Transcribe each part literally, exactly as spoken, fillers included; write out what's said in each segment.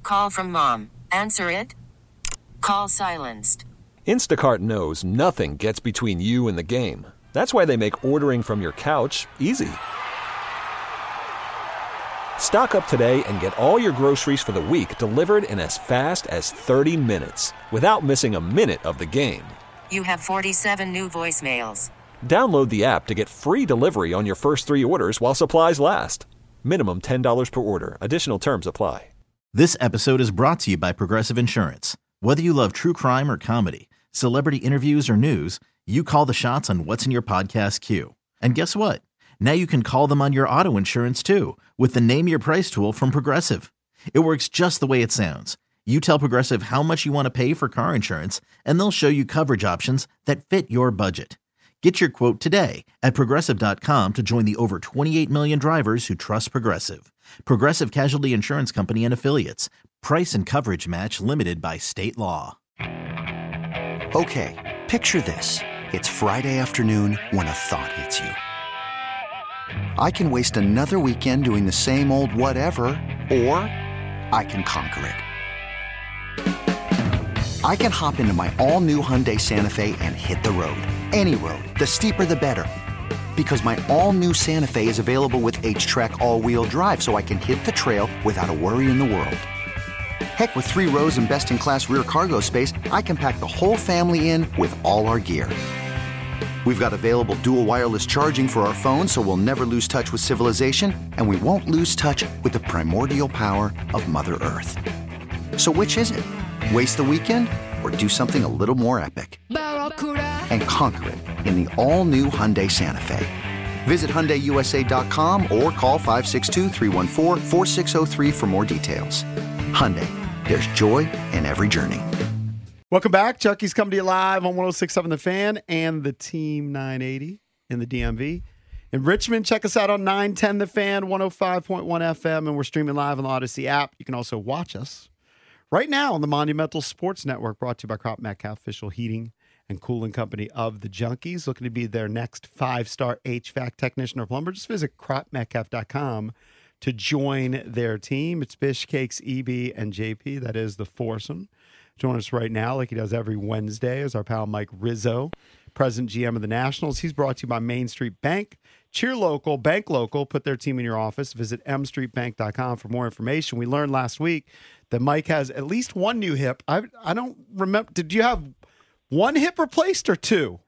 Call from mom. Answer it. Call silenced. Instacart knows nothing gets between you and the game. That's why they make ordering from your couch easy. Stock up today and get all your groceries for the week delivered in as fast as thirty minutes without missing a minute of the game. You have forty-seven new voicemails. Download the app to get free delivery on your first three orders while supplies last. Minimum ten dollars per order. Additional terms apply. This episode is brought to you by Progressive Insurance. Whether you love true crime or comedy, celebrity interviews or news, you call the shots on what's in your podcast queue. And guess what? Now you can call them on your auto insurance too with the Name Your Price tool from Progressive. It works just the way it sounds. You tell Progressive how much you want to pay for car insurance, and they'll show you coverage options that fit your budget. Get your quote today at Progressive dot com to join the over twenty-eight million drivers who trust Progressive. Progressive Casualty Insurance Company and Affiliates. Price and coverage match limited by state law. Okay, picture this. It's Friday afternoon when a thought hits you. I can waste another weekend doing the same old whatever, or I can conquer it. I can hop into my all-new Hyundai Santa Fe and hit the road. Any road. The steeper, the better. Because my all-new Santa Fe is available with H-Track all-wheel drive, so I can hit the trail without a worry in the world. Heck, with three rows and best-in-class rear cargo space, I can pack the whole family in with all our gear. We've got available dual wireless charging for our phones, so we'll never lose touch with civilization, and we won't lose touch with the primordial power of Mother Earth. So which is it? Waste the weekend or do something a little more epic? And conquer it in the all-new Hyundai Santa Fe. Visit Hyundai U S A dot com or call five six two, three one four, four six zero three for more details. Hyundai, there's joy in every journey. Welcome back. Chucky's coming to you live on one oh six point seven The Fan and the Team nine eighty in the D M V. In Richmond, check us out on nine ten The Fan, one oh five point one F M, and we're streaming live on the Odyssey app. You can also watch us right now on the Monumental Sports Network, brought to you by Crop Metcalf, official heating and cooling company of the Junkies. Looking to be their next five-star H V A C technician or plumber? Just visit crop metcalf dot com to join their team. It's Bish, Cakes, E B, and J P. That is the foursome. Join us right now, like he does every Wednesday, is our pal Mike Rizzo, President G M of the Nationals. He's brought to you by Main Street Bank. Cheer local, bank local, put their team in your office. Visit m street bank dot com for more information. We learned last week that Mike has at least one new hip. I I don't remember. Did you have one hip replaced or two?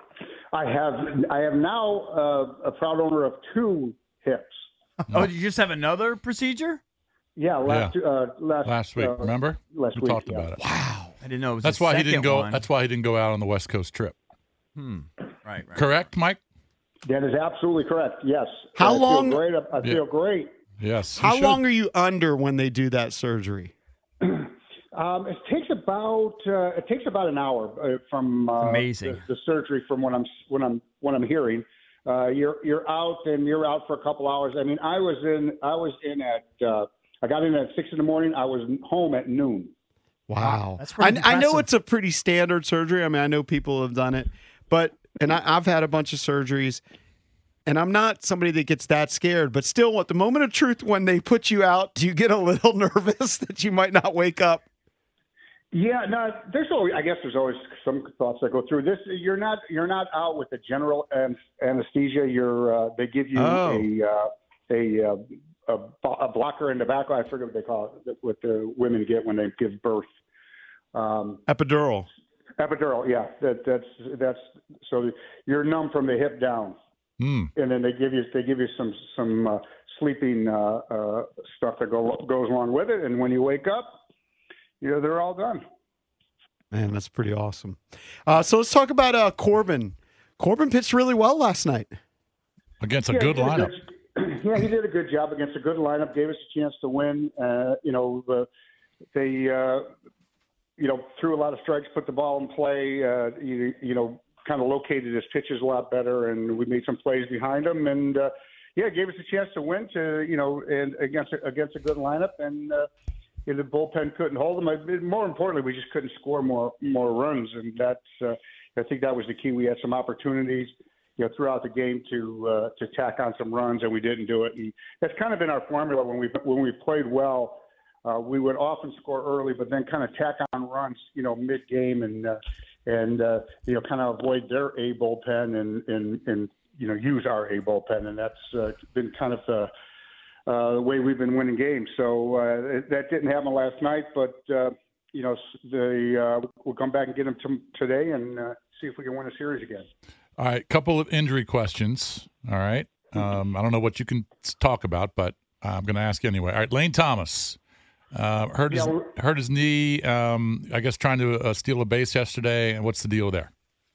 I have I have now uh, a proud owner of two hips. Oh, you just have another procedure? Yeah, last Yeah. Uh, last Last week, uh, remember? Last we week, talked yeah. about it. Wow. I didn't know it was That's the why he didn't second go. one. That's why he didn't go out on the West Coast trip. Hmm. Right, right. Correct, Mike? That is absolutely correct. Yes. How I long- Feel great. I, I Yeah. feel great. Yes. you How should. long are you under when they do that surgery? Um, it takes about uh, it takes about an hour uh, from uh, Amazing. The, the surgery from when I'm when I'm when I'm hearing. Uh, you're you're out and you're out for a couple hours. I mean, I was in I was in at uh, I got in at six in the morning. I was home at noon. Wow. That's I, pretty I know impressive. it's a pretty standard surgery. I mean, I know people have done it, but, and I, I've had a bunch of surgeries, and I'm not somebody that gets that scared, but still, at the moment of truth, when they put you out, do you get a little nervous that you might not wake up? Yeah, no, there's always, I guess there's always some thoughts that go through this. You're not, you're not out with the general an- anesthesia. You're, uh, they give you Oh. a, uh, a, uh, a, a blocker in the back. I forget what they call it, what the women get when they give birth. Um, Epidural. epidural. Yeah, that, that's, that's, so you're numb from the hip down. Hmm. And then they give you, they give you some, some, uh, sleeping, uh, uh, stuff that go, goes along with it. And when you wake up, you know, they're all done. Man, that's pretty awesome. Uh, so let's talk about uh, Corbin. Corbin pitched really well last night. Against a Yeah, good he did lineup. good- yeah, he did a good job against a good lineup. Gave us a chance to win. Uh, you know, the, they, uh, you know, threw a lot of strikes, put the ball in play. Uh, you, you know, kind of located his pitches a lot better, and we made some plays behind him. And uh, yeah, gave us a chance to win. To you know, and against a, against a good lineup, and uh, you know, the bullpen couldn't hold them. I, more importantly, we just couldn't score more more runs, and that's uh, I think that was the key. We had some opportunities, you know, throughout the game to uh, to tack on some runs, and we didn't do it. And that's kind of been our formula when we when we played well. uh, we would often score early, but then kind of tack on runs, you know, mid-game and uh, and uh, you know, kind of avoid their A bullpen and and and you know, use our A bullpen, and that's uh, been kind of the uh, the way we've been winning games. So uh, that didn't happen last night, but uh, you know, the uh, we'll come back and get them t- today and uh, see if we can win a series again. All right, couple of injury questions. All right, um, I don't know what you can talk about, but I'm going to ask you anyway. All right, Lane Thomas uh, hurt his Yeah. hurt his knee. Um, I guess trying to uh, steal a base yesterday. And what's the deal there?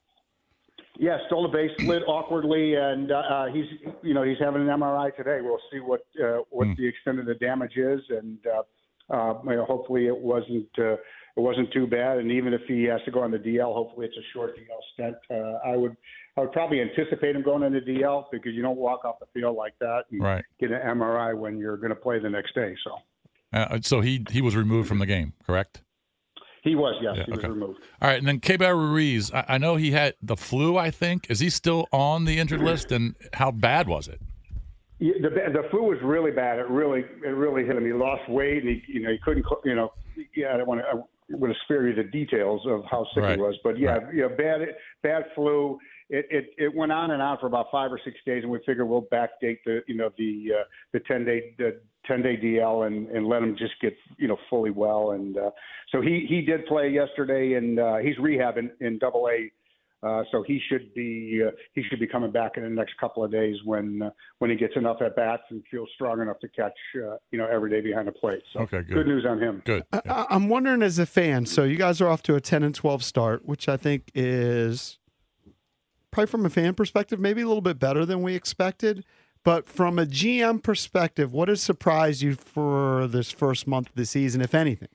Yeah, stole the base, slid awkwardly, and uh, he's you know he's having an M R I today. We'll see what uh, what Mm. the extent of the damage is, and uh, uh, you know, hopefully it wasn't uh, it wasn't too bad. And even if he has to go on the D L, hopefully it's a short D L stint. Uh, I would I would probably anticipate him going on the D L because you don't walk off the field like that and Right. get an M R I when you're going to play the next day. So Uh, so he he was removed from the game, correct? he was, yes, Yeah, he was okay. removed. All right, and then Keibert Ruiz. I, I know he had the flu. I think is he still on the injured list? And how bad was it? Yeah, the the flu was really bad. It really it really hit him. He lost weight, and he you know he couldn't you know yeah I don't want to I want to spare you the details of how sick Right. he was, but yeah Right. yeah bad bad flu. It, it it went on and on for about five or six days, and we figured we'll backdate the you know the uh, the ten day the ten day D L and, and let him just get you know fully well. And uh, so he he did play yesterday, and uh, he's rehabbing in Double A. Uh, so he should be uh, he should be coming back in the next couple of days when uh, when he gets enough at bats and feels strong enough to catch uh, you know every day behind the plate. So Okay, good. news on him. Good. I- I- I'm wondering as a fan, so you guys are off to a ten and twelve start, which I think is probably from a fan perspective, maybe a little bit better than we expected. But from a G M perspective, what has surprised you for this first month of the season, if anything?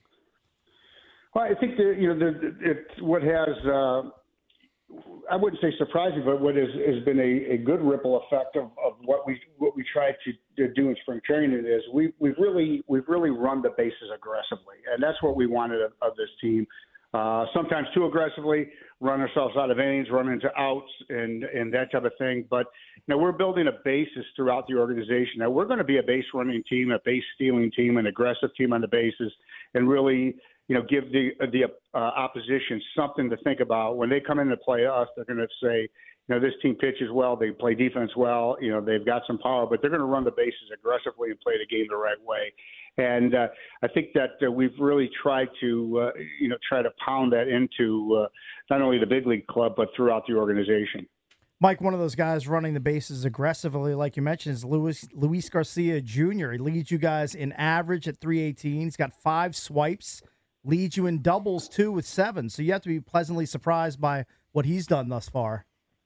Well, I think that you know the, it what has uh, I wouldn't say surprising, but what has, has been a, a good ripple effect of, of what we what we tried to, to do in spring training is we we've really we've really run the bases aggressively, and that's what we wanted of, of this team. Uh, sometimes too aggressively, run ourselves out of innings, run into outs, and and that type of thing. But you know, we're building a basis throughout the organization. Now we're going to be a base running team, a base stealing team, an aggressive team on the bases, and really, you know, give the the uh, opposition something to think about when they come in to play us. They're going to say, you know, this team pitches well, they play defense well, you know, they've got some power, but they're going to run the bases aggressively and play the game the right way. And uh, I think that uh, we've really tried to, uh, you know, try to pound that into uh, not only the big league club, but throughout the organization. Mike, one of those guys running the bases aggressively, like you mentioned, is Luis, Luis Garcia Junior He leads you guys in average at three eighteen. He's got five swipes, leads you in doubles, too, with seven. So you have to be pleasantly surprised by what he's done thus far.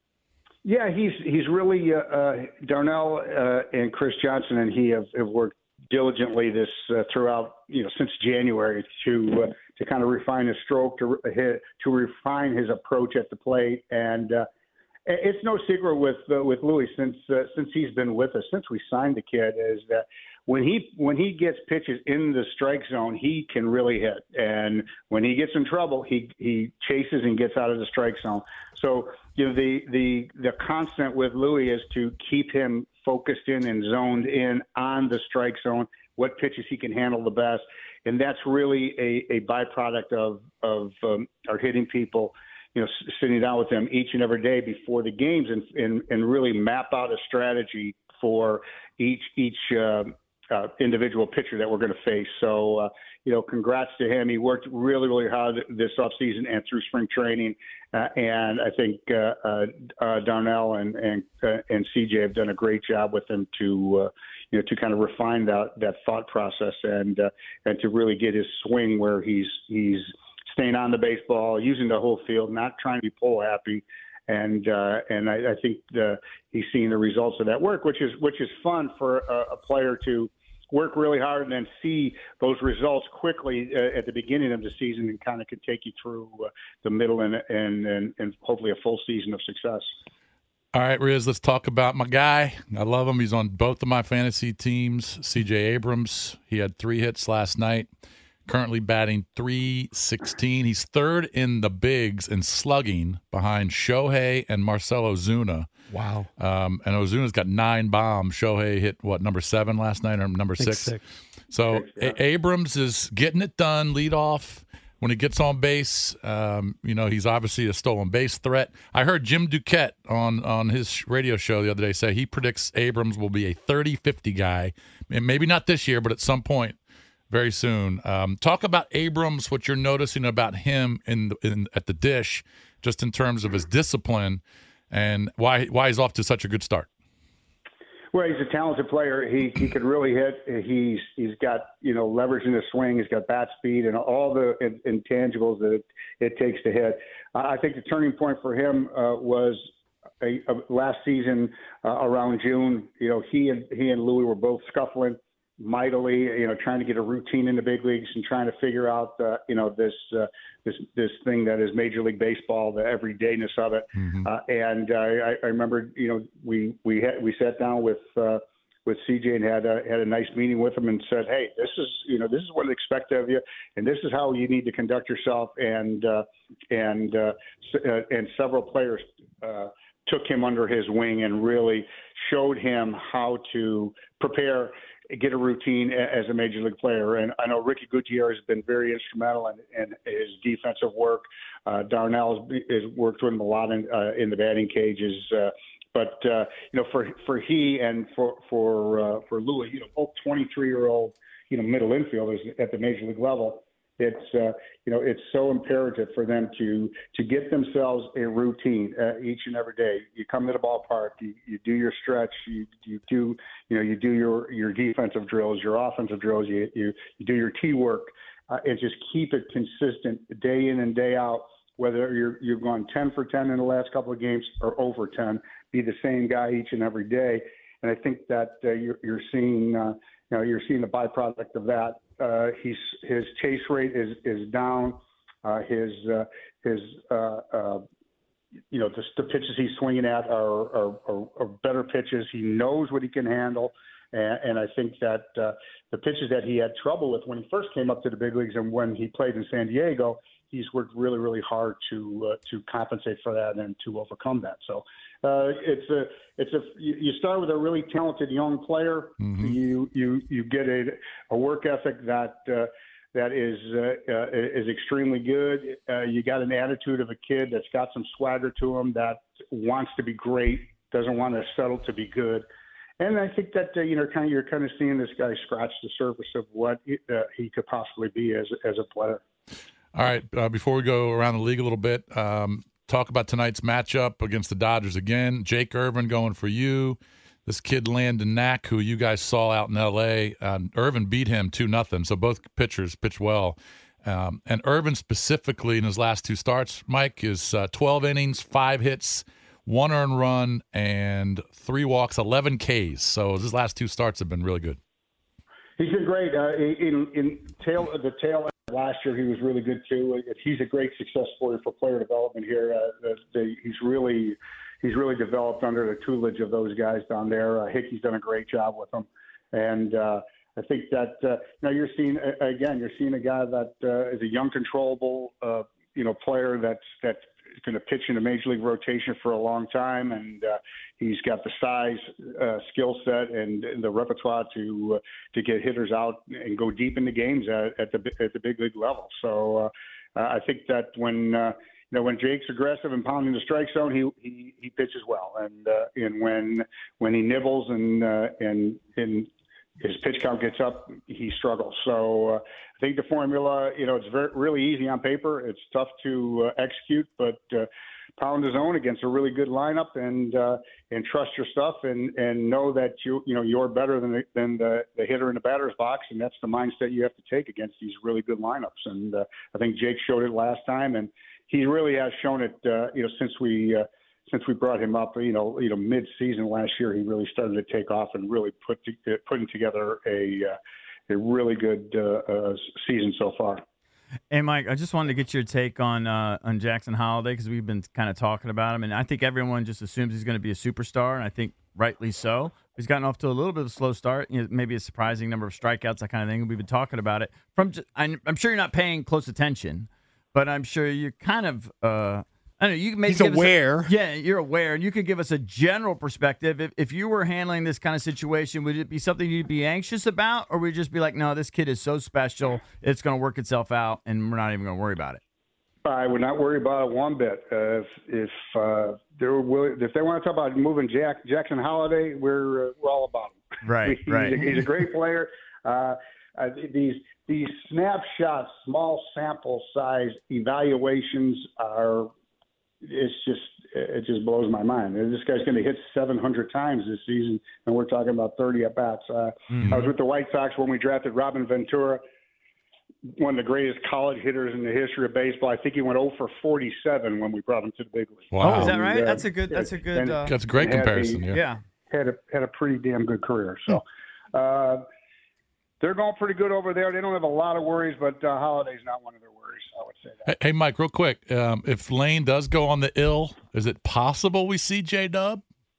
Yeah, he's he's really uh, uh, Darnell uh, and Chris Johnson and he have, have worked diligently this uh, throughout, you know, since January to uh, to kind of refine his stroke, to re- to refine his approach at the plate, and uh, it's no secret with uh, with Louis since uh, since he's been with us since we signed the kid is that when he when he gets pitches in the strike zone, he can really hit, and when he gets in trouble, he he chases and gets out of the strike zone. So you know the the the constant with Louis is to keep him focused in and zoned in on the strike zone, what pitches he can handle the best. And that's really a, a byproduct of, of um, our hitting people, you know, s- sitting down with them each and every day before the games and, and, and really map out a strategy for each, each uh, uh, individual pitcher that we're going to face. So, uh, you know, congrats to him. He worked really, really hard this offseason and through spring training. Uh, and I think uh, uh, uh, Darnell and and, uh, and C J have done a great job with him to, uh, you know, to kind of refine that that thought process and uh, and to really get his swing where he's he's staying on the baseball, using the whole field, not trying to be pull happy. And uh, and I, I think the, he's seeing the results of that work, which is which is fun for a, a player to work really hard and then see those results quickly uh, at the beginning of the season and kind of can take you through uh, the middle and, and and and hopefully a full season of success. All right, Riz, let's talk about my guy. I love him. He's on both of my fantasy teams. C J Abrams, he had three hits last night. Currently batting three sixteen. He's third in the bigs in slugging behind Shohei and Marcell Ozuna. Wow. Um, and Ozuna's got nine bombs. Shohei hit, what, number seven last night or number Think six? six. So A- Abrams is getting it done, lead off. When he gets on base, um, you know, he's obviously a stolen base threat. I heard Jim Duquette on, on his radio show the other day say he predicts Abrams will be a thirty fifty guy, and maybe not this year, but at some point very soon. Um, talk about Abrams, what you're noticing about him in, the, in at the dish, just in terms of his discipline and why why he's off to such a good start. Well, he's a talented player. He he could really hit. He's he's got you know leverage in his swing. He's got bat speed and all the in, intangibles that it, it takes to hit. I think the turning point for him uh, was a, a last season uh, around June. You know, he and he and Louis were both scuffling mightily. You know, trying to get a routine in the big leagues and trying to figure out uh, you know this uh, this this thing that is Major League Baseball, the everydayness of it. Mm-hmm. Uh, and uh, I, I remember, you know, we we had, we sat down with uh, with C J and had a, had a nice meeting with him and said, hey, this is you know this is what I expect of you, and this is how you need to conduct yourself. And uh, and uh, uh, and several players uh, took him under his wing and really showed him how to prepare, get a routine as a major league player. And I know Ricky Gutierrez has been very instrumental in, in his defensive work. Uh, Darnell has, has worked with him a lot in, uh, in the batting cages. Uh, but, uh, you know, for, for he and for, for, uh, for Louis, you know, both twenty-three year old, you know, middle infielders at the major league level, it's, uh, you know, it's so imperative for them to, to get themselves a routine uh, each and every day. You come to the ballpark, you, you do your stretch, you, you do, you know, you do your, your defensive drills, your offensive drills, you, you, you do your tee work, uh, and just keep it consistent day in and day out, whether you're, you've gone ten for ten in the last couple of games or over ten, be the same guy each and every day. And I think that uh, you're, you're seeing, uh, you know, you're seeing the byproduct of that. Uh, he's his chase rate is is down. Uh, his uh, his uh, uh, you know the, the pitches he's swinging at are, are, are, are better pitches. He knows what he can handle, and, and I think that uh, the pitches that he had trouble with when he first came up to the big leagues and when he played in San Diego, he's worked really really hard to uh, to compensate for that and to overcome that. So. Uh, it's a, it's a. You start with a really talented young player. Mm-hmm. You, you, you get a, a work ethic that uh, that is uh, uh, is extremely good. Uh, you got an attitude of a kid that's got some swagger to him, that wants to be great, doesn't want to settle to be good. And I think that uh, you know, kind of you're kind of seeing this guy scratch the surface of what he, uh, he could possibly be as as a player. All right, uh, before we go around the league a little bit. Um, Talk about tonight's matchup against the Dodgers again. Jake Irvin going for you. This kid Landon Knack, who you guys saw out in L A, uh, Irvin beat him two nothing. So both pitchers pitch well. Um, and Irvin specifically in his last two starts, Mike, is uh, twelve innings, five hits, one earned run, and three walks, eleven Ks. So his last two starts have been really good. He's been great. Uh, in in tail the tail end last year, he was really good too. He's a great success story for player development here. Uh, the, the, he's really he's really developed under the tutelage of those guys down there. Uh, Hickey's done a great job with him, and uh, I think that uh, you know you're seeing uh, again you're seeing a guy that uh, is a young, controllable uh, you know player that's that's going to pitch in a major league rotation for a long time, and uh, he's got the size, uh, skill set, and, and the repertoire to uh, to get hitters out and go deep into games at, at the at the big league level. So uh, I think that when uh, you know when Jake's aggressive and pounding the strike zone, he he, he pitches well, and uh, and when when he nibbles and uh, and and his pitch count gets up, he struggles. So uh, I think the formula, you know, it's very, really easy on paper. It's tough to uh, execute, but uh, pound his own against a really good lineup and uh, and trust your stuff and, and know that you you know you're better than the, than the, the hitter in the batter's box, and that's the mindset you have to take against these really good lineups. And uh, I think Jake showed it last time, and he really has shown it. Uh, you know, since we. Uh, Since we brought him up, you know, you know, mid-season last year, he really started to take off and really put to, putting together a uh, a really good uh, uh, season so far. Hey, Mike, I just wanted to get your take on uh, on Jackson Holliday because we've been kind of talking about him, and I think everyone just assumes he's going to be a superstar, and I think rightly so. He's gotten off to a little bit of a slow start, you know, maybe a surprising number of strikeouts, that kind of thing. We've been talking about it. From, just, I'm, I'm sure you're not paying close attention, but I'm sure you're kind of. Uh, I know you can maybe He's give us a- aware. yeah, you're aware, and you could give us a general perspective. If if you were handling this kind of situation, would it be something you'd be anxious about, or would you just be like, no, this kid is so special, it's going to work itself out, and we're not even going to worry about it? I would not worry about it one bit. Uh, if if uh, they're willing, if they want to talk about moving Jack Jackson Holiday, we're uh, we're all about him. Right, he's, right. A, he's a great player. Uh, uh, these these snapshots, small sample size evaluations are. It's just it just blows my mind. This guy's going to hit seven hundred times this season, and we're talking about thirty at bats. Uh, Mm-hmm. I was with the White Sox when we drafted Robin Ventura, one of the greatest college hitters in the history of baseball. I think he went oh for forty-seven when we brought him to the big league. Wow. Oh, is that right? And, uh, That's a good. That's a good. and- Uh, That's a great Had comparison. the- Yeah. yeah. had a had a pretty damn good career. So uh, they're going pretty good over there. They don't have a lot of worries, but uh, Holiday's not one of their worries. I would say that. Hey, hey, Mike, real quick. Um, if Lane does go on the ill, is it possible we see J Dub?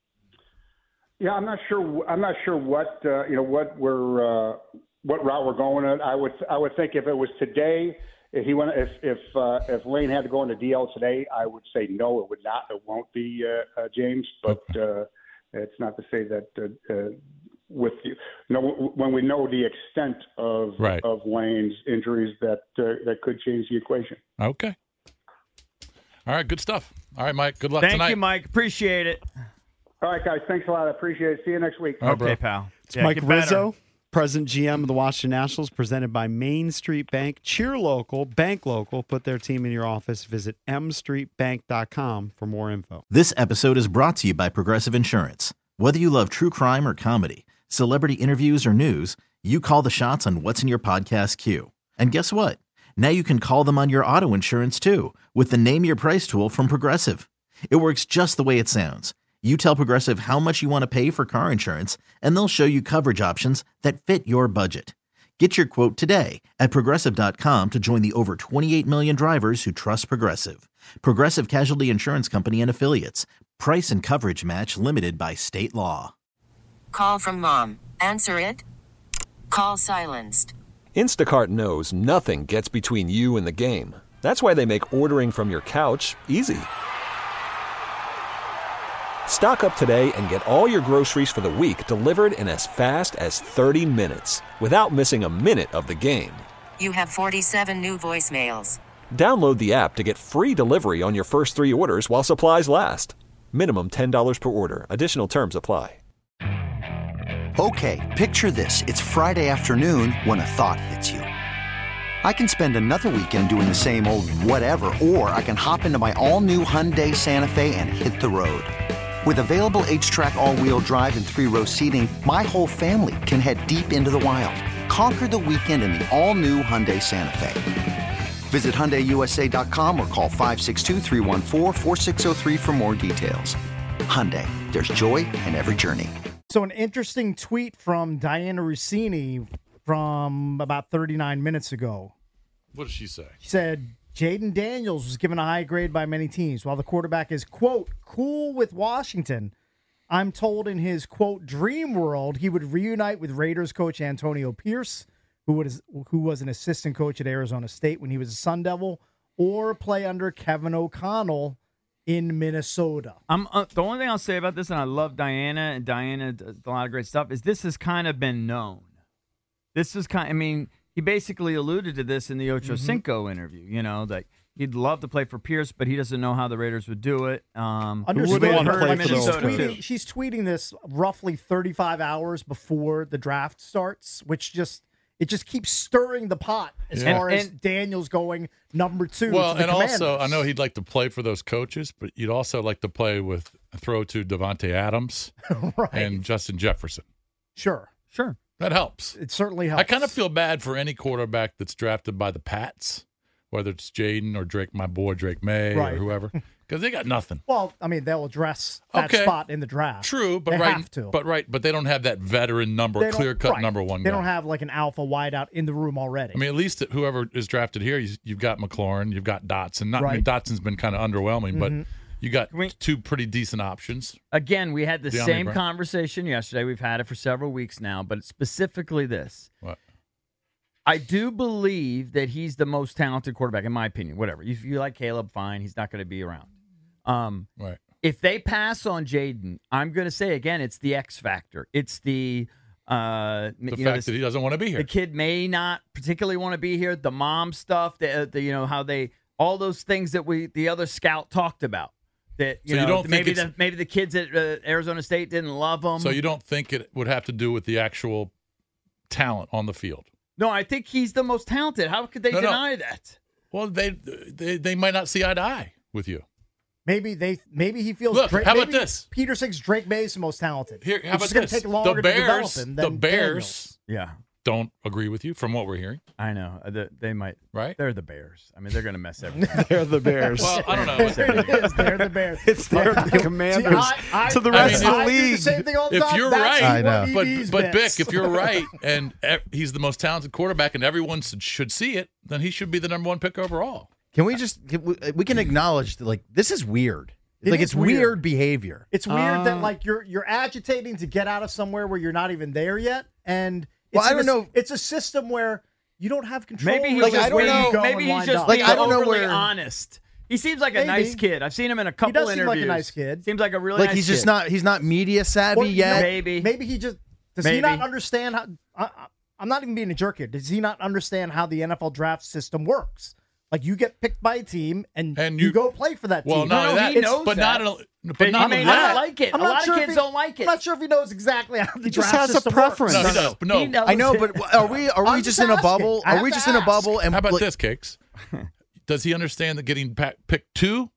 Yeah, I'm not sure. I'm not sure what uh, you know what we're uh, what route we're going at. I would I would think if it was today, if he went if if uh, if Lane had to go into D L today, I would say no, it would not. It won't be uh, uh, James, but uh, it's not to say that. Uh, uh, with the, you know, when we know the extent of Right. of Lane's injuries, that uh, that could change the equation. Okay. All right, good stuff. All right, Mike, good luck Thank tonight. you, Mike. Appreciate it. All right, guys. Thanks a lot. I appreciate it. See you next week. All right, bro. Okay, pal. It's Yeah, Mike get better. Rizzo, President G M of the Washington Nationals, presented by Main Street Bank. Cheer local, bank local. Put their team in your office. Visit m street bank dot com for more info. This episode is brought to you by Progressive Insurance. Whether you love true crime or comedy, celebrity interviews or news, you call the shots on what's in your podcast queue. And guess what? Now you can call them on your auto insurance too with the Name Your Price tool from Progressive. It works just the way it sounds. You tell Progressive how much you want to pay for car insurance, and they'll show you coverage options that fit your budget. Get your quote today at progressive dot com to join the over twenty-eight million drivers who trust Progressive. Progressive Casualty Insurance Company and Affiliates. Price and coverage match limited by state law. Call from mom. Answer it. Call silenced. Instacart knows nothing gets between you and the game. That's why they make ordering from your couch easy. Stock up today and get all your groceries for the week delivered in as fast as thirty minutes without missing a minute of the game. You have forty-seven new voicemails. Download the app to get free delivery on your first three orders while supplies last. Minimum ten dollars per order. Additional terms apply. Okay, picture this. It's Friday afternoon when a thought hits you. I can spend another weekend doing the same old whatever, or I can hop into my all-new Hyundai Santa Fe and hit the road. With available H-Track all-wheel drive and three-row seating, my whole family can head deep into the wild. Conquer the weekend in the all-new Hyundai Santa Fe. Visit Hyundai U S A dot com or call five six two, three one four, four six zero three for more details. Hyundai, there's joy in every journey. So an interesting tweet from Diana Rossini from about thirty-nine minutes ago. What did she say? She said, Jaden Daniels was given a high grade by many teams. While the quarterback is, quote, cool with Washington, I'm told in his, quote, dream world, he would reunite with Raiders coach Antonio Pierce, who was, who was an assistant coach at Arizona State when he was a Sun Devil, or play under Kevin O'Connell in Minnesota. I'm uh, the only thing I'll say about this, and I love Diana, and Diana does a lot of great stuff, is this has kind of been known. This is kind. I mean, he basically alluded to this in the Ocho Mm-hmm. Cinco interview. You know, that he'd love to play for Pierce, but he doesn't know how the Raiders would do it. Um, would they want to heard play in for those Minnesota, guys? too. tweeting, she's tweeting this roughly thirty-five hours before the draft starts, which just it just keeps stirring the pot as Yeah. far And- as Daniels going number two. Well, to the and also, I Commanders. know he'd like to play for those coaches, but you'd also like to play with throw to Devontae Adams right. and Justin Jefferson. Sure, Sure. That helps. it certainly helps. I kind of feel bad for any quarterback that's drafted by the Pats, whether it's Jaden or Drake, my boy Drake May Right. or whoever, because they got nothing. Well, I mean, they'll address that Okay. spot in the draft. True, but They right, have to. but right, but they don't have that veteran number, They don't- clear cut right. number one They guy. don't have like an alpha wideout in the room already. I mean, at least whoever is drafted here, you- you've got McLaurin, you've got Dotson. Not, I mean, Right. Dotson's been kind of underwhelming, Mm-hmm. but you got we- two pretty decent options. Again, we had the DeAndre same Brown. conversation yesterday. We've had it for several weeks now, but specifically this. What? I do believe that he's the most talented quarterback, in my opinion. Whatever. If you like Caleb, fine. He's not going to be around. Um, Right. If they pass on Jaden, I'm going to say again, it's the X factor. It's the uh, The you fact know, this- that he doesn't want to be here. the kid may not particularly want to be here. The mom stuff, the, uh, the you know how they all those things that we the other scout talked about. That you So you know don't think maybe it's- the maybe the kids at uh, Arizona State didn't love him. So you don't think it would have to do with the actual talent on the field? No, I think he's the most talented. How could they No, no. deny that? Well, they, they they might not see eye to eye with you. Maybe they maybe he feels. Look, Drake, how about maybe this? Peter thinks Drake May is the most talented. Here, how It's just about gonna this? Take longer the to develop Bears, him the than Bears Yeah, don't agree with you from what we're hearing, I know. Uh, the- They might. right? They're the Bears. I mean, they're going to mess everything. They're the Bears. Well, I don't know. Daniels. There it is. They're the Bears. it's they're the Commanders I- I- to the I rest mean, of the I do the league. same thing all the If time. you're That's right- what I know. But E B's but bits. Bick, if you're right and e- he's the most talented quarterback and everyone should- should see it, then he should be the number one pick overall. Can we just can we, we can acknowledge that, like, this is weird. It like is it's weird. weird. behavior. It's weird Uh, that like you're you're agitating to get out of somewhere where you're not even there yet, and it's Well, I in don't a- know- It's a system where you don't have control. Maybe he's with Like, just I don't where know- you go Maybe and he's wind just up. Like, being I don't know overly where- honest. He seems like a Maybe. nice kid. I've seen him in a couple does seem interviews. like a nice kid. Seems like a really Like nice he's just kid. not he's not media savvy Well, you know, yet. Maybe. Maybe he just does Maybe. he not understand how? I, I, I'm not even being a jerk here. Does he not understand how the N F L draft system works? Like you get picked by a team and, And you, you- go play for that Well, team. not No, only no, that, he knows but that. not but But not he may only not that. like it. I'm a not lot sure of if kids he- don't like it. I'm not sure if he knows exactly how the He just draft has a system preference. works. No, he No, does. But no. he knows I know, it. but are we are we I'm just just in a asking. bubble? I Are have we to just in a ask. bubble? And How about like, this, Cakes? Does he understand that getting pa- picked two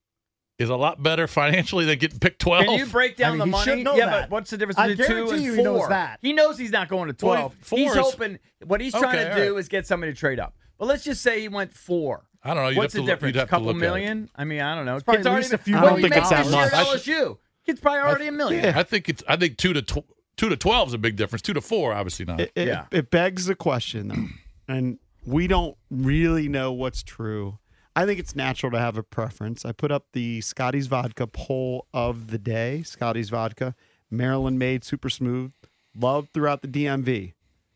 is a lot better financially than getting picked twelve? Can you break down I mean, the he money? should know yeah, that. but what's the difference I between two guarantee and you four? he knows that. He knows he's not going to Well, twelve. four he's is- hoping what he's trying Okay, to all do right. is get somebody to trade up. But let's just say he went four. I don't know. You'd What's have the to look- difference? you'd A have to couple look at it. million? I mean, I don't know. probably Kid's at already least a few what I don't do you think make it's that this year at much. L S U? Kid's probably already a million. I think it's. I think two to tw- two to twelve is a big difference. Two to four, obviously not. It, it, Yeah. it begs the question, though, and we don't really know what's true. I think it's natural to have a preference. I put up the Scotty's Vodka poll of the day. Scotty's Vodka, Maryland made, super smooth, loved throughout the D M V.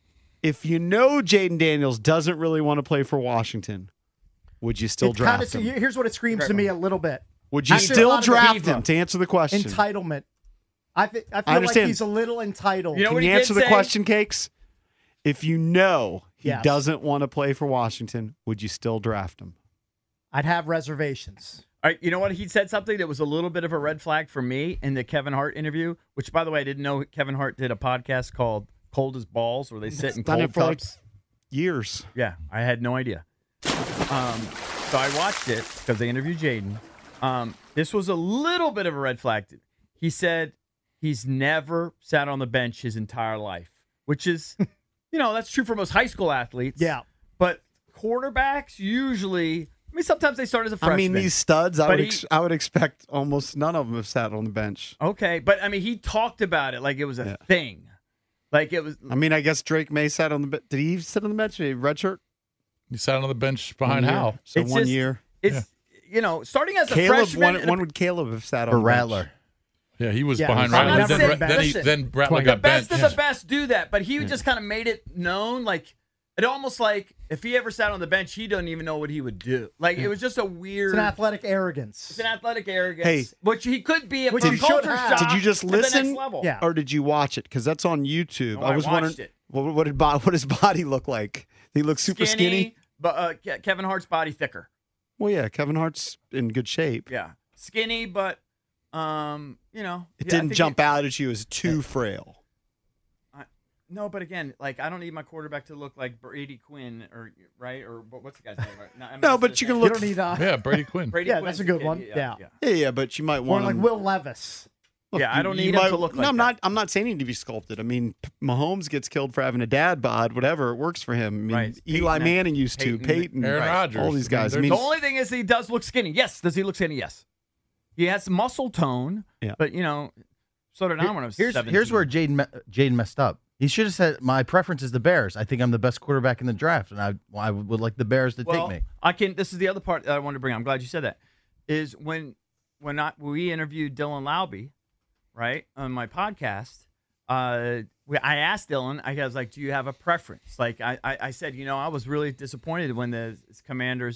If you know Jaden Daniels doesn't really want to play for Washington, would you still It draft kinda, him? Here's what it screams Great to me one. a little bit. Would you I feel a still lot of draft diva. him? To answer the question, Entitlement. I, th- I feel I understand. like he's a little entitled. You know can what you he did answer the say? question, Cakes? If you know he Yes. doesn't want to play for Washington, would you still draft him? I'd have reservations. All right, you know what? He said something that was a little bit of a red flag for me in the Kevin Hart interview, which, by the way, I didn't know Kevin Hart did a podcast called Cold as Balls, where they sit in Done cold it for like cups. years. Yeah, I had no idea. Um, so I watched it because they interviewed Jaden. Um, this was a little bit of a red flag. He said he's never sat on the bench his entire life, which is, you know, that's true for most high school athletes. Yeah. But quarterbacks usually, I mean, sometimes they start as a freshman. I mean, these studs, I But would, he- ex- I would expect almost none of them have sat on the bench. Okay, but I mean, he talked about it like it was a Yeah. thing. Like it was. I mean, I guess Drake May sat on the bench. Did he sit on the bench? A red shirt? He sat on the bench behind One year. Hal. So It's one just- year. It's you know, starting as a Caleb, freshman. when, when would Caleb have sat on or the bench? Rattler. Yeah, he was Yeah, behind I'm Rattler. not Then, saying Ra- then, he, listen, then Rattler the got best benched. of the best do that, but he just kind of made it known, like it almost like if he ever sat on the bench, he doesn't even know what he would do. Like it was just a weird. It's an athletic arrogance. It's an athletic arrance. Hey. which he could be a Which pop he should culture have. shock Did you just at the next listen? level. Yeah. Or did you watch it? Because that's on YouTube. No, I I was watched wondering, it. what, what did bo- what does body look like? He looks super skinny. but uh, Ke- Kevin Hart's body thicker. Well, yeah, Kevin Hart's in good shape. Yeah, skinny, but um, you know, It yeah, I didn't think jump he- out at you as too frail. No, but again, like I don't need my quarterback to look like Brady Quinn or right or what- what's the guy's name? Right? No, I mean, No, that's but his you name. can You look. don't need uh, Yeah, Brady Quinn. Brady Yeah, Quinn's that's a the good kid, one. Yeah, Yeah. yeah. Yeah, yeah, but you might more want like him- Will Levis. Look, Yeah, I don't you need him might- to look No, like I'm that. not. I'm not saying he need to be sculpted. I mean, P- Mahomes gets killed for having a dad bod. Whatever, it works for him. I mean, Right. Eli Peyton- Manning used to. Peyton- Peyton, Aaron Right. Rodgers. all these guys. I I mean, The only thing is he does look skinny. Yes, does he look skinny? Yes, he has muscle tone. Yeah. But you know, so did I when I was Here's seventeen. here's where Jaden me- Jaden messed up. He should have said, "My preference is the Bears. I think I'm the best quarterback in the draft, and I I would like the Bears to well, take me." I can. This is the other part that I wanted to bring. I'm glad you said that. Is when when I, we interviewed Dylan Laube, right, on my podcast. Uh, we, I asked Dylan. I was like, "Do you have a preference?" Like I, I, I said, you know, I was really disappointed when the Commanders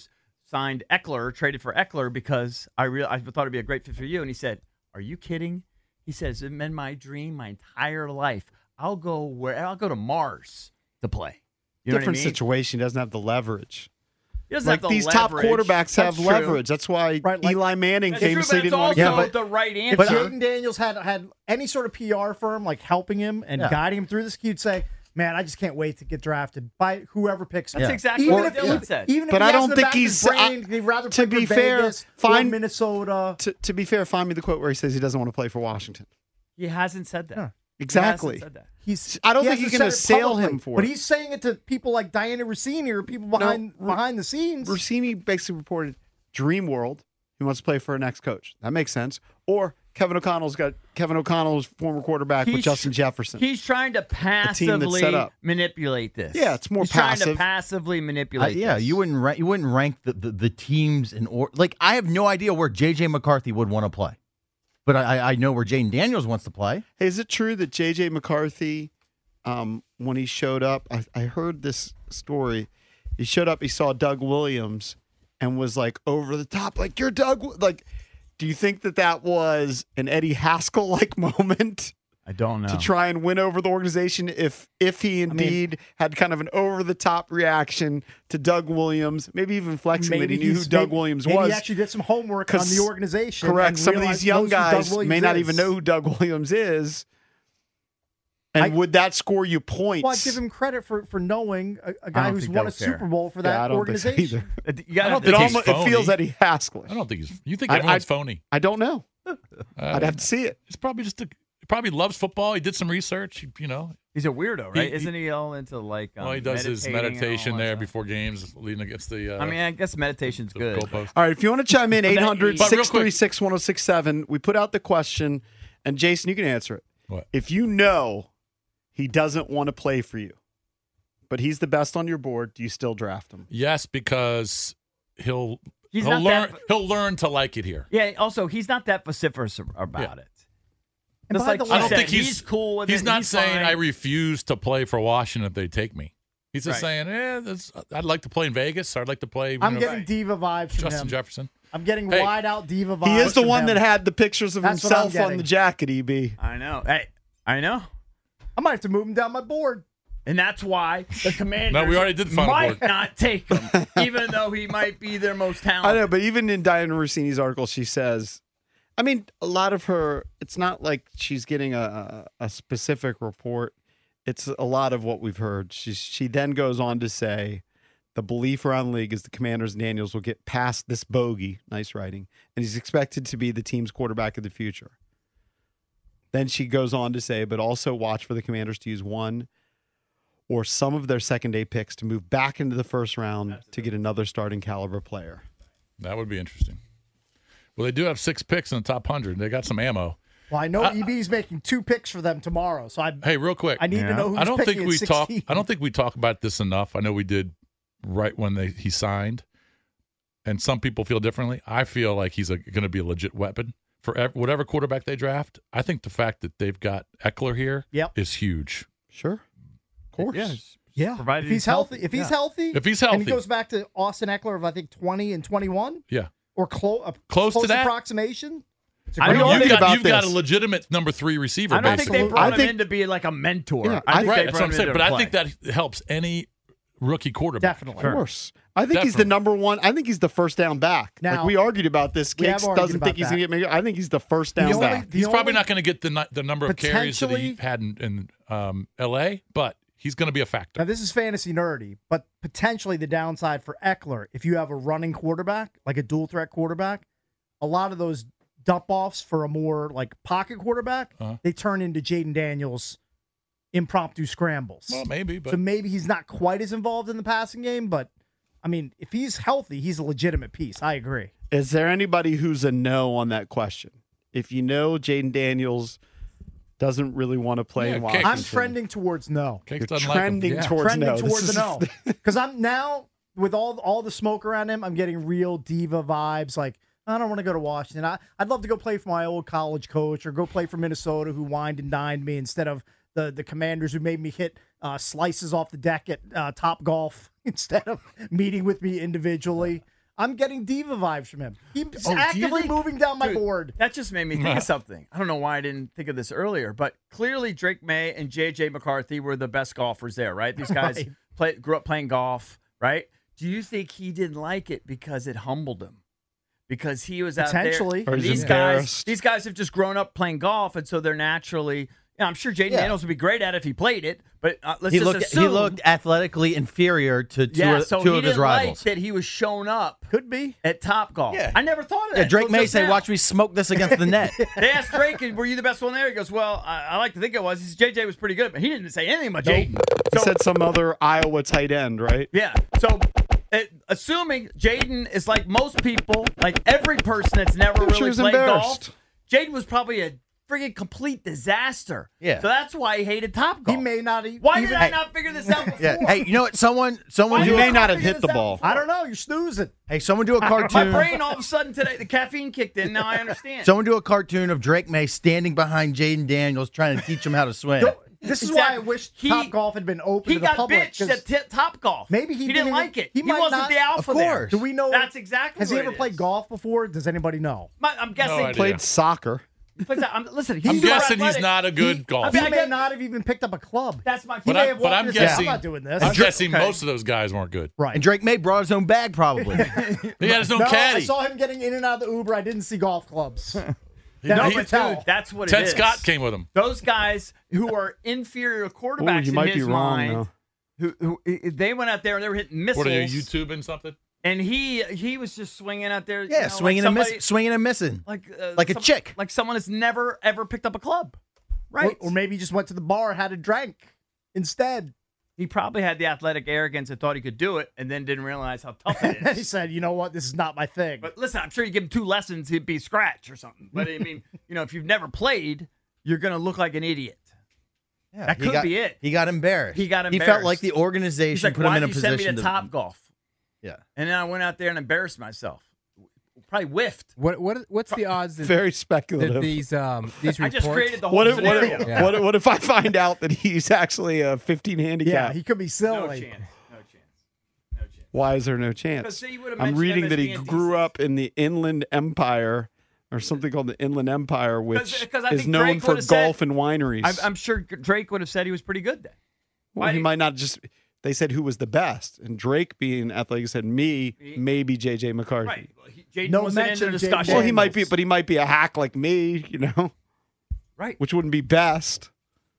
signed Eckler, traded for Eckler because I real I thought it'd be a great fit for you. And he said, "Are you kidding?" He says, "It's been my dream my entire life. I'll go where I'll go to Mars to play." You know Different what I mean? situation. He doesn't have the leverage. He doesn't Like have the these top leverage. quarterbacks have That's true. leverage. That's why Right, like- Eli Manning That's true, famously but it's didn't want to also go. Yeah, but- the right If answer. Jaden Daniels had had any sort of P R firm like helping him and Yeah. guiding him through this, he'd say, "Man, I just can't wait to get drafted by whoever picks me." That's Yeah. exactly Even what if, Dylan even, said. even if But he I has don't in the think back of his he's- I- brain, he'd rather to play be for fair, Vegas find- or Minnesota. To, to be fair, find me the quote where he says he doesn't want to play for Washington. He hasn't said that. Yeah. Exactly. He hasn't said that. He's, I don't he think hasn't you can said it assail him publicly, for but it. he's saying it to people like Diana Rossini or people behind No, behind the scenes. Rossini basically reported Dream World. He wants to play for a next coach. That makes sense. Or Kevin O'Connell's got Kevin O'Connell's former quarterback with He's- Justin Jefferson. He's trying to team that's passively set up. manipulate this. Yeah, it's more He's trying passive. to passively Uh, manipulate yeah, this. you wouldn't rank, you wouldn't rank the, the, the teams in or like I have no idea where J J McCarthy would want to play, but I I know where Jaden Daniels wants to play. Hey, is it true that J J McCarthy, um, when he showed up, I, I heard this story. He showed up, he saw Doug Williams, and was like over the top, like you're Doug. Wi-" Like, do you think that that was an Eddie Haskell like moment I don't know. to try and win over the organization? If if he indeed had kind of an over the top reaction to Doug Williams, maybe even flexing that he knew who he's- Doug maybe- Williams maybe was. he actually did some homework on 'Cause- the organization. Correct. and Some of realized these young knows who Doug guys Williams may not is. even know who Doug Williams is. And I- would that score you points? Well, I'd give him credit for, for knowing a, a guy don't who's think won a that's fair. Super Bowl for Yeah, that I don't think so organization. either. You gotta I don't have It, think to- he's almost, it phony. feels Eddie Haskell. I don't think he's. You think I- everyone's I- phony? I don't know. Uh, I'd have to see it. It's probably just a. He probably loves football. He did some research. You know, He's a weirdo, right? He- Isn't he all into like? Um, well, he does his meditating and all meditation that there stuff? before games, leading against the. Uh, I mean, I guess meditation's the good. goalpost. All right, if you want to chime in, But that- eight hundred, But real six three six, one oh six seven. We put out the question, and Jason, you can answer it. What? If you know he doesn't want to play for you, but he's the best on your board, do you still draft him? Yes, because he'll He's he'll not learn that- he'll learn to like it here. Yeah. Also, he's not that vociferous about Yeah. it. And Just by like the you way- I don't said, think he's, he's cool with He's it. not He's saying fine. I refuse to play for Washington if they take me. He's just Right. saying, eh, that's, I'd like to play in Vegas. Or I'd like to play. You I'm know, getting diva vibes from Justin him. Jefferson. I'm getting Hey. wide out diva vibes. He is the from one him. that had the pictures of That's what I'm himself on getting. the jacket, E B. I know. Hey, I know. I might have to move him down my board. And that's why the Commanders No, we already did the final might board. not take him, even though he might be their most I talented. know, but even in Diana Rossini's article, she says, I mean, a lot of her, it's not like she's getting a, a specific report. It's a lot of what we've heard. She, she then goes on to say, the belief around the league is the Commanders and Daniels will get past this bogey, nice writing, and he's expected to be the team's quarterback of the future. Then she goes on to say, but also watch for the Commanders to use one or some of their second day picks to move back into the first round to get another starting caliber player. That would be interesting. Well, they do have six picks in the top hundred. They got some ammo. Well, I know E B's making two picks for them tomorrow, so I Hey, real quick. I need Yeah. to know who's I don't picking think at we talk. sixteen. I don't think we talk about this enough. I know we did right when they he signed, and some people feel differently. I feel like he's going to be a legit weapon for ev- whatever quarterback they draft. I think the fact that they've got Eckler here Yep. is huge. Sure. Of course. Yeah, Yeah, provided if he's healthy, if he's Yeah. healthy, If he's and healthy, he goes back to Austin Eckler of I think twenty and twenty-one, yeah, or clo- a Close to that? approximation. It's a I great don't What do you you've think got, about you've got a this? legitimate number three receiver. I don't think they basically. brought I him think- in to be like a mentor. Yeah, I I- think right. they That's brought what I'm him saying. in But to I play. think that helps any rookie quarterback. Definitely. Of course. I think he's the Definitely. number one. I think he's the first down back. Now- like we argued about this. We have Cakes argued doesn't about think he's that. going to get. Maybe, I think he's the first The down only- back. the He's probably only- not going to get the ni- the number of carries that he Potentially- had in, in um, L A, but he's going to be a factor. Now this is fantasy nerdy, but potentially the downside for Eckler, if you have a running quarterback, like a dual threat quarterback, a lot of those dump offs for a more like pocket quarterback, Uh-huh. they turn into Jaden Daniels impromptu scrambles. Well, maybe, but so maybe he's not quite as involved in the passing game, but I mean, if he's healthy, he's a legitimate piece. I agree. Is there anybody who's a no on that question? If you know Jaden Daniels doesn't really want to play Yeah, in Cakes. Washington, I'm trending towards no. Cakes You're doesn't like him. trending Yeah. towards trending no. This towards is- the no. Because I'm now with all all the smoke around him, I'm getting real diva vibes. Like I don't want to go to Washington. I, I'd love to go play for my old college coach or go play for Minnesota, who wined and dined me instead of the the Commanders who made me hit uh, slices off the deck at uh, Top Golf instead of meeting with me individually. I'm getting diva vibes from him. He's Oh, do you actively think- moving down my Dude, board. That just made me think of something. I don't know why I didn't think of this earlier, but clearly Drake May and J J McCarthy were the best golfers there, right? These guys Right. play, grew up playing golf, right? Do you think he didn't like it because it humbled him? Because he was out there. Potentially. Or and he's these guys, embarrassed. these guys have just grown up playing golf, and so they're naturally. Yeah, I'm sure Jaden Yeah. Daniels would be great at it if he played it, but uh, let's He just looked assume. he looked athletically inferior to two, yeah, of- so two he of his didn't like rivals. that he was shown up Could be. at Topgolf. Yeah. I never thought of that. Yeah, Drake till May just say, now. "Watch me smoke this against the net." They asked Drake, "Were you the best one there?" He goes, "Well, I, I like to think it was." He says, "J J was pretty good," but he didn't say anything about Jaden. He said some other Iowa tight end, right? Yeah. So, it, assuming Jaden is like most people, like every person that's never I'm sure really he's played golf, embarrassed. Jaden was probably a friggin' complete disaster. Yeah. So that's why he hated Topgolf. He may not e- Why even. did I not figure this out before? Yeah. Hey, you know what? Someone, someone Why do. did I may not have figure hit this the out ball. before? I don't know. You're snoozing. Hey, someone do a My cartoon. brain all of a sudden today, the caffeine kicked in. Now I understand. Someone do a cartoon of Drake May standing behind Jaden Daniels trying to teach him how to swim. This is Exactly. why I wish He- Top Golf had been open he to the got public. bitched 'cause at t- Topgolf. Maybe he he didn't didn't even- like it. he He, might wasn't not- the alpha of there. course. do we know? That's exactly Has he what ever it played is. golf before? Does anybody know? My- I'm guessing. No idea. Played soccer. He plays that- I'm, listen, he's I'm super guessing he's athletic. not a good He- golfer. I He mean, I may get- not have even picked up a club. That's my. He But may I- have but walked I'm in and said, guessing- I'm not doing this. I'm guessing Okay. most of those guys weren't good. right. And Drake May brought his own bag, probably. He had his own no, I caddy. saw him getting in and out of the Uber. I didn't see golf clubs. He- That No, I he- can but tell. dude, that's what Ted it is. Scott came with him. Those guys who are inferior Ooh, quarterbacks you in might his be wrong, mind, though. who, who i- they went out there and they were hitting missiles. What are you, YouTubing something? And he he was just swinging out there. you Yeah, know, swinging like and somebody- miss, swinging and missing. like uh, like a some- chick. like someone that's never ever picked up a club. Right. Or, or maybe he just went to the bar, had a drink instead. He probably had the athletic arrogance and thought he could do it, and then didn't realize how tough it And he is. said, you know what? This is not my thing. But listen, I'm sure you give him two lessons, he'd be scratch or something. But I mean, you know, if you've never played, you're going to look like an idiot. Yeah, That he could got- be it. He got embarrassed. He got He felt embarrassed. like the He's organization like, put him why in a did you send me position to to Top Golf? Yeah. And then I went out there and embarrassed myself. Probably whiffed. What what what's the odds that, Very that speculative. these um these I reports? just created the whole What if, what, scenario. if, Yeah. what, if, what if I find out that he's actually a fifteen handicap? yeah, he could be No silly. chance. No chance. No chance. Why is there no Because chance? he would've I'm mentioned reading him as that he being grew decent. up in the Inland Empire or something called the Inland Empire, which 'cause I is think known Drake for would've said- golf and wineries. I'm, I'm sure Drake would have said he was pretty good then. well, why he do- might not just. They said who was the best, and Drake, being athletic, said me, Me. maybe J J McCarthy. Right. Well, he- Jaden No wasn't in mention the of Jaden discussion. Well, he might be, Daniels. but he might be a hack like me, you know, Right. which wouldn't be best,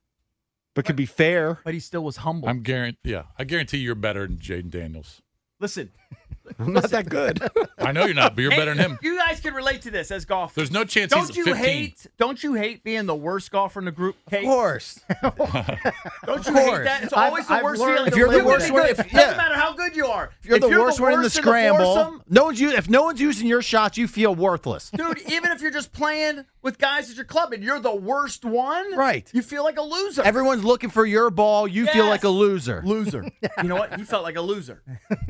but could be fair. But he still was humble. I'm guarantee. Yeah, I guarantee you're better than Jaden Daniels. Listen. I'm not that good. I know you're not, but you're better than him. You guys can relate to this as golfers. There's no chance Don't he's you fifteen. hate? Don't you hate being the worst golfer in the group? Kate? Of course. Don't you Of hate course. that? It's I've- always the I've worst learned feeling. to If you're the live with worst it. one, good. if- Doesn't yeah. matter how good you are. If you're if the you're worst one in the worst scramble, foursome, no one's u- if no one's using your shots, you feel worthless. dude. Even if you're just playing with guys at your club and you're the worst one, Right. You feel like a loser. Everyone's looking for your ball. You feel Yes. like a loser. loser. You know what? He felt like a loser.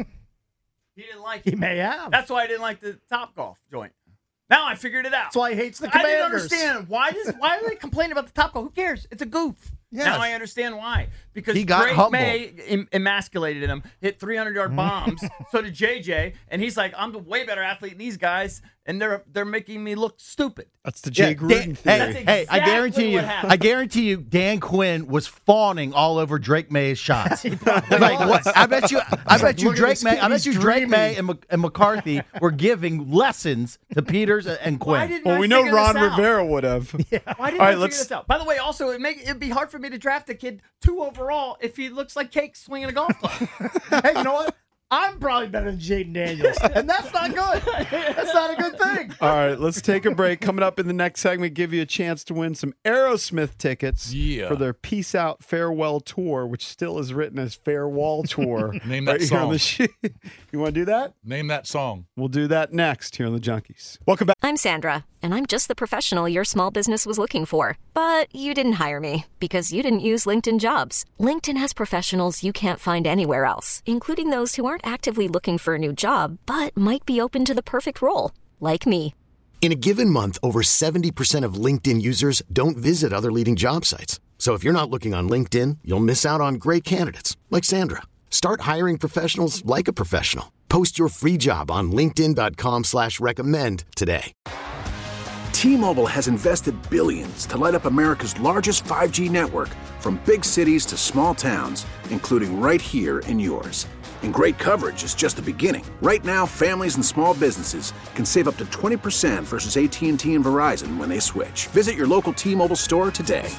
He didn't like He it. may have. That's why I didn't like the Top Golf joint. Now I figured it out. That's why he hates the I didn't Commanders. understand why does why do they complain about the Top Golf? Who cares? It's a goof. Yes. Now I understand why. Because He got Drake humbled. May em- emasculated him, hit three hundred yard bombs. So did J J, and he's like, I'm the way better athlete than these guys, and they're they're making me look stupid. That's the Jay Yeah, Gruden Dan- theory. That's hey, hey, I exactly guarantee you, what happened. I guarantee you, Dan Quinn was fawning all over Drake May's shots. like, what, I bet you, I bet like, you, "Look at Drake this May, kid, I bet he's you, Drake dreaming." May and, Mc- and McCarthy were giving lessons to Peters and Why Quinn. didn't well, I we know figure Ron this out? Rivera would have. Why didn't All I right, figure let's- this out? By the way, also it make it'd be hard for me to draft a kid two overall if he looks like Cake swinging a golf club. Hey, you know what? I'm probably better than Jaden Daniels, and that's not good. That's not a good thing. All right, let's take a break. Coming up in the next segment, give you a chance to win some Aerosmith tickets Yeah. for their Peace Out Farewell Tour, which still is written as Farewell Tour. Name that right here on song. the sheet. You want to do that? Name that song. We'll do that next here on the Junkies. Welcome back. I'm Sandra, and I'm just the professional your small business was looking for. But you didn't hire me because you didn't use LinkedIn Jobs. LinkedIn has professionals you can't find anywhere else, including those who aren't actively looking for a new job, but might be open to the perfect role, like me. In a given month, over seventy percent of LinkedIn users don't visit other leading job sites. So if you're not looking on LinkedIn, you'll miss out on great candidates like Sandra. Start hiring professionals like a professional. Post your free job on linkedin dot com slash recommend today. T-Mobile has invested billions to light up America's largest five G network, from big cities to small towns, including right here in yours. And great coverage is just the beginning. Right now, families and small businesses can save up to twenty percent versus A T and T and Verizon when they switch. Visit your local T-Mobile store today.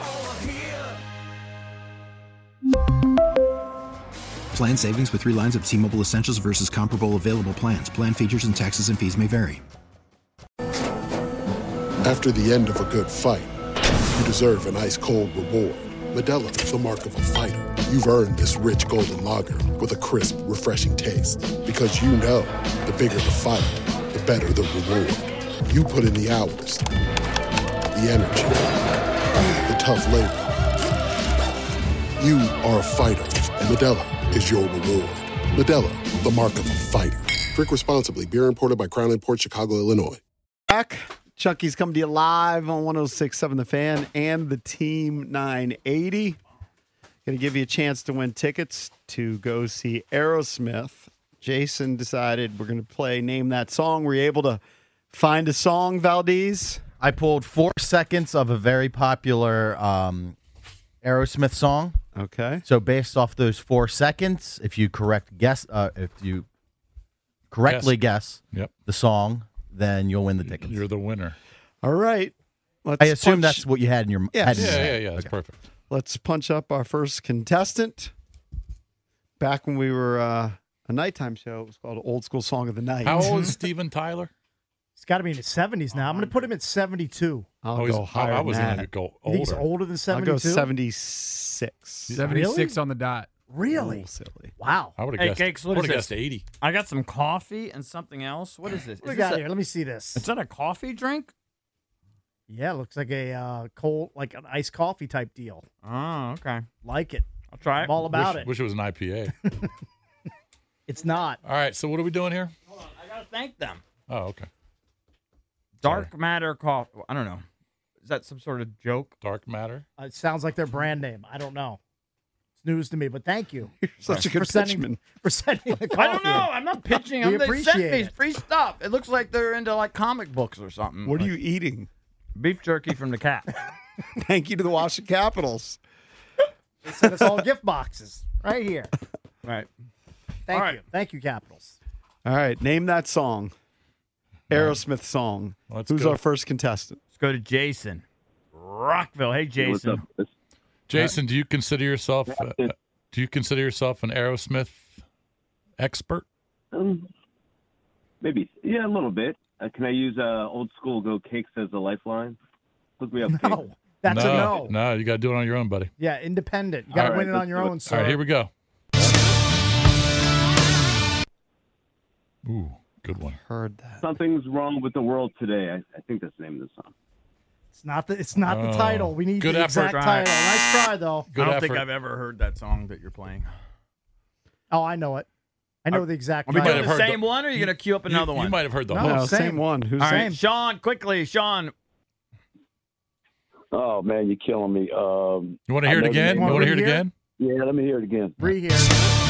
Plan savings with three lines of T-Mobile Essentials versus comparable available plans. Plan features and taxes and fees may vary. After the end of a good fight, you deserve an ice-cold reward. Modelo is the mark of a fighter. You've earned this rich golden lager with a crisp, refreshing taste. Because you know, the bigger the fight, the better the reward. You put in the hours, the energy, the tough labor. You are a fighter, and Modelo is your reward. Modelo, the mark of a fighter. Drink responsibly. Beer imported by Crown Imports, Chicago, Illinois. Back. Chunky's coming to you live on one oh six point seven The Fan and the Team nine eighty. Going to give you a chance to win tickets to go see Aerosmith. Jason decided we're going to play Name That Song. Were you able to find a song, Valdez? I pulled four seconds of a very popular um, Aerosmith song. Okay. So based off those four seconds, if you correct guess, uh, if you correctly guess, guess yep. the song, then you'll win the tickets. You're the winner. All right. Let's I assume punch. that's what you had in your Yes. head. in Yeah, your yeah, head. yeah. That's Okay. perfect. Let's punch up our first contestant. Back when we were uh, a nighttime show, it was called Old School Song of the Night. How old is Steven Tyler? He's got to be in his seventies now. I'm going to put him at seventy-two. I'll Oh, he's- go higher I than was that. going to go You think he's older. older than I'll seventy-two? go seventy-six. seventy-six on the dot. Really? Oh, silly. Wow. I would have Hey, guessed. Cakes, what would is have this? guessed eighty. I got some coffee and something else. What is this? What Is we this got a- here? Let me see this. Is that a coffee drink? Yeah, looks like a uh, cold, like an iced coffee type deal. Oh, okay. Like it. I'll try it. I'm all about wish, it. Wish it was an I P A. It's not. All right, so what are we doing here? Hold on, I gotta thank them. Oh, okay. Dark Matter Coffee. I don't know. Is that some sort of joke? Dark Matter? Uh, it sounds like their brand name. I don't know. It's news to me, but thank you. You're such a good for sending, pitchman. for sending the coffee. I don't know. I'm not pitching We them. They sent appreciate me it. free stuff. It looks like they're into like comic books or something. What are Like you eating? beef jerky from the cat. Thank you to the Washington Capitals. They sent us all gift boxes right here. Right. Thank All right. you. Thank you, Capitals. All right, name that song. Aerosmith song. Let's Who's go. our first contestant? Let's go to Jason. Rockville. Hey, Jason. Jason, do you consider yourself uh, uh, do you consider yourself an Aerosmith expert? Um, maybe, yeah, a little bit. Uh, can I use uh, old school Go Cakes as a lifeline? Look me up. Cakes. No, that's no, a no. No, you got to do it on your own, buddy. Yeah, independent. You got to All right, win it on let's your do it. own, sir. All right, here we go. Ooh, good one. Heard that. Something's wrong with the world today. I, I think that's the name of the song. It's not the. It's not the Oh, title. We need good the effort. exact Try. title. Nice try, though. Good I don't effort. think I've ever heard that song that you're playing. Oh, I know it. I know the exact Are we title. doing have the heard same the- one, or are you going to queue up You- another you, one? might have heard the No, whole. No, same. same one. Who's All that? right, Sean, quickly, Sean. Oh man, you're killing me. Um, You want to I hear it know the again? name. You want to hear it Wanna again? yeah, let me hear it again. Three here.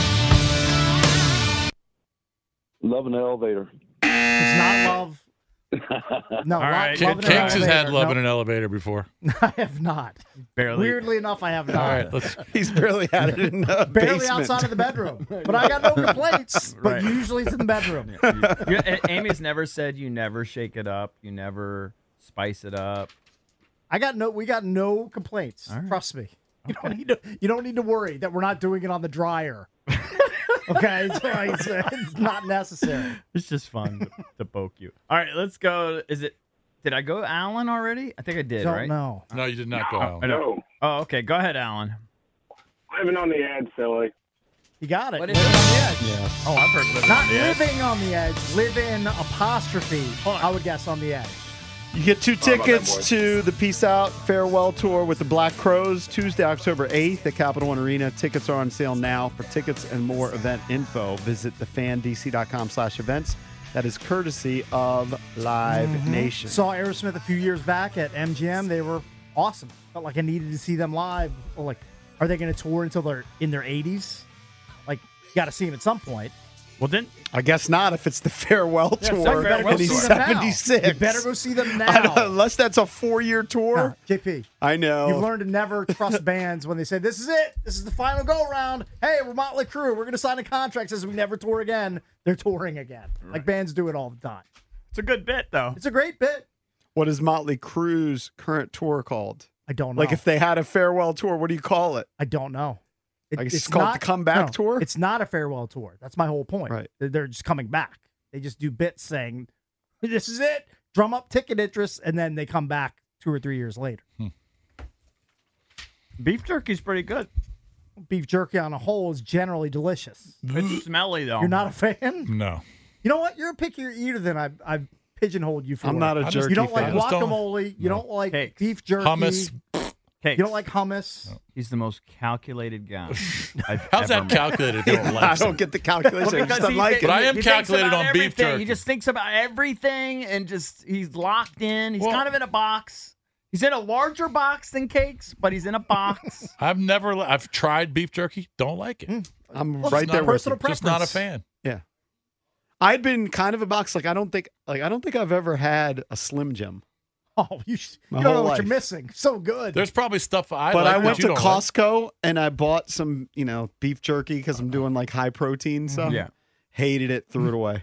Love in the elevator. It's not love. No, All lo- right. love in an Cakes has had elevator. love No, in an elevator before. I have not. Barely. Weirdly enough, I have not. All right, let's. He's barely had it in the Barely basement. outside of the bedroom. But I got no complaints. But Right. usually it's in the bedroom. You- A- Amy's never said you never shake it up. You never spice it up. I got no. We got no complaints. All right. Trust me. You don't need to. You don't need to worry that we're not doing it on the dryer. Okay, it's, it's, it's not necessary. It's just fun to, to poke you. All right, let's go. Is it? Did I go Alan already? I think I did. Don't right? know. No, you did not go, I Alan. know. Oh, okay. Go ahead, Alan. Living on the edge, silly. You got it. What is it on the edge? Yeah. Oh, I've heard living Not on the edge. living on the edge. Living apostrophe. I would guess on the edge. You get two about that, tickets boys? to the Peace Out Farewell Tour with the Black Crows Tuesday, October eighth at Capital One Arena. Tickets are on sale now. For tickets and more event info, visit the fan d c dot com slash events. That is courtesy of Live Mm-hmm. Nation. Saw Aerosmith a few years back at M G M. They were awesome. Felt like I needed to see them live. Like, are they going to tour until they're in their eighties? Like, you got to see them at some point. Well, then I guess not if it's the farewell Yeah, tour so you better go and he's see them now. seventy-six. You better go see them I don't- now. unless that's a four-year tour. No, J P. I know. You've learned to never trust bands when they say, this is it. This is the final go-around. Hey, we're Motley Crue. We're going to sign a contract says we never tour again. They're touring again. Like bands do it all the time. It's a good bit, though. It's a great bit. What is Motley Crue's current tour called? I don't know. Like if they had a farewell tour, what do you call it? I don't know. It- Like it's called the comeback no, tour? It's not a farewell tour. That's my whole point. Right. They're- They're just coming back. They just do bits saying, this is it. Drum up ticket interest, and then they come back two or three years later. Hmm. Beef jerky's pretty good. Beef jerky on a whole is generally delicious. It's smelly, though. You're not a fan? No. You know what? You're a pickier eater than I've, I've pigeonholed you for. I'm not a I just- jerky You don't like fan. I just don't- guacamole. You No. don't like Cakes. beef jerky. Hummus. Cakes. You don't like hummus. He's the most calculated guy. I've How's ever that met. calculated? If you don't I like don't get the calculation. Well, I just because don't he like thi- it. But I am he thinks calculated about on beef everything. jerky. He just thinks about everything and just he's locked in. He's Well- kind of in a box. He's in a larger box than cakes, but he's in a box. I've never. li- I've tried beef jerky. Don't like it. I'm Well, right it's there not with personal you. Just not a preference. fan. Yeah. I'd been kind of a box. Like I don't think like I don't think I've ever had a Slim Jim. Oh, you, sh- My you don't know whole what you're life. missing. So good. There's probably stuff I but like I that went you to don't like. Costco and I bought some, you know, beef jerky because I'm doing like high protein stuff. Yeah. Hated it, threw it away.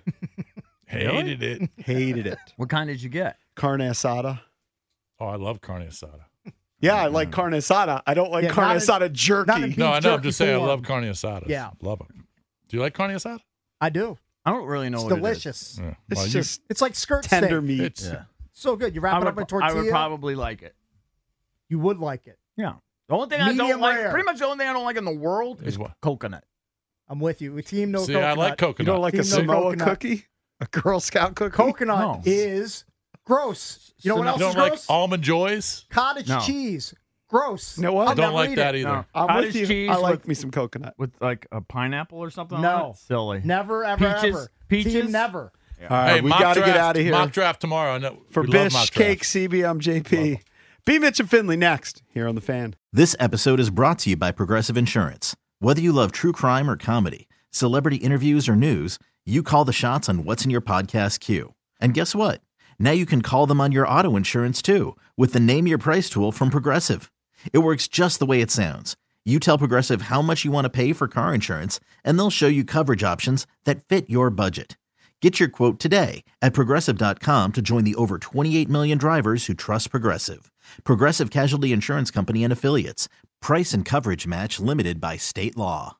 Hated it. Hated it. What kind did you get? Carne asada. Oh, I love carne asada. Yeah, I like carne asada. I don't like Yeah, carne not in- asada not in jerky. beef No, I know. I'm jerky just saying. I form. love carne asada. Yeah. love them. Do you like carne asada? I do. I don't really know It's what it is. delicious. Yeah. It's Well, you- just It's like skirt tender steak. meat. It's, Yeah. So good. You wrap I it would, up in a I tortilla. would probably like it. You would like it. Yeah. The only thing I don't Medium like, rare. pretty much the only thing I don't like in the world Is is what? coconut. I'm with you. Team no See, coconut. I like coconut. You don't like a Team no Samoa coconut. cookie? A Girl Scout cookie? Coconut No. is gross. You know So what no- else You is don't like gross? almond joys? Cottage No. cheese. Gross. You know what? I'll I don't never like eat that it. either. No. I'm Cottage with you. cheese I like with, me some coconut. with like a pineapple or something. No. on it? Silly. Never, ever, Peaches- ever. peaches? Team never. All right, Hey, we mock got to draft, get out of here. Mock draft tomorrow. I know, For we love Bish, mock Cake, drafts. C B, I'm J P. B. Mitch and Finley next here on The Fan. This episode is brought to you by Progressive Insurance. Whether you love true crime or comedy, celebrity interviews or news, you call the shots on what's in your podcast queue. And guess what? Now you can call them on your auto insurance too with the Name Your Price tool from Progressive. It works just the way it sounds. You tell Progressive how much you want to pay for car insurance, and they'll show you coverage options that fit your budget. Get your quote today at Progressive dot com to join the over twenty-eight million drivers who trust Progressive. Progressive Casualty Insurance Company and Affiliates. Price and coverage match limited by state law.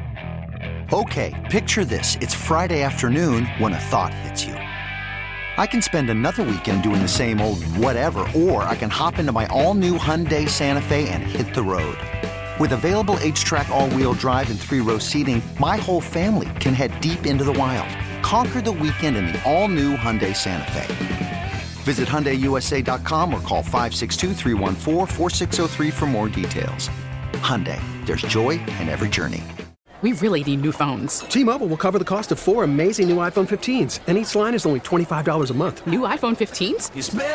Okay, picture this. It's Friday afternoon when a thought hits you. I can spend another weekend doing the same old whatever, or I can hop into my all-new Hyundai Santa Fe and hit the road. With available H-Track all-wheel drive and three-row seating, my whole family can head deep into the wild. Conquer the weekend in the all-new Hyundai Santa Fe. Visit Hyundai U S A dot com or call five six two, three one four, four six zero three for more details. Hyundai, there's joy in every journey. We really need new phones. T-Mobile will cover the cost of four amazing new iPhone fifteens, and each line is only twenty-five dollars a month. New iPhone fifteens?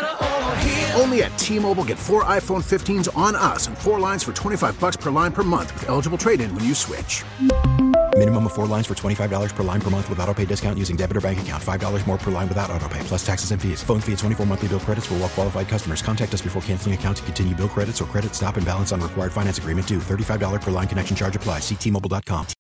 Only at T-Mobile, get four iPhone fifteens on us and four lines for twenty-five bucks per line per month with eligible trade-in when you switch. Minimum of four lines for twenty-five dollars per line per month with autopay discount using debit or bank account. five dollars more per line without autopay, plus taxes and fees. Phone fee at twenty-four monthly bill credits for well-qualified customers. Contact us before canceling account to continue bill credits or credit stop and balance on required finance agreement due. thirty-five dollars per line connection charge applies. See T Mobile dot com.